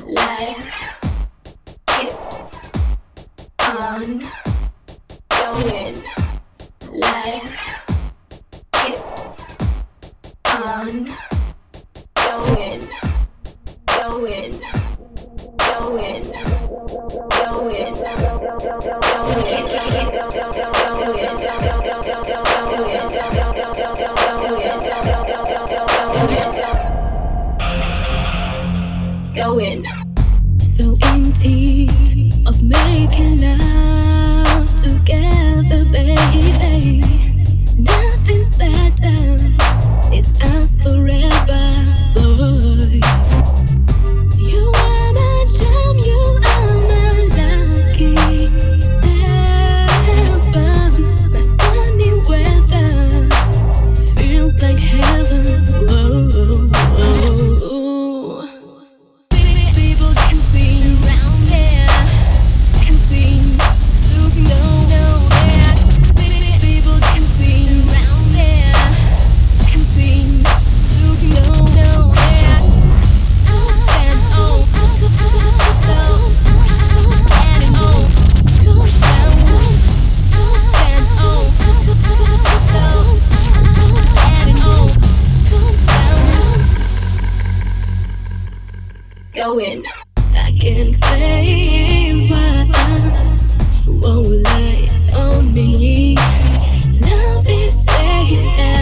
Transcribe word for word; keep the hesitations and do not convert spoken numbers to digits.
Life keeps on going. Life keeps on going, going, going, going, going. So in deep of making love together, baby. Nothing's better. It's us forever, boy. You are my gem, you are my lucky seven. My sunny weather feels like heaven. Whoa, whoa. People can see around there, can see looking nowhere. People can see around there, can see looking nowhere. Up and oh, up, up, down, and oh, go down. Up and oh, up, up, down, and oh, go down. Going. I can't explain why I won't lights on me. Love is saying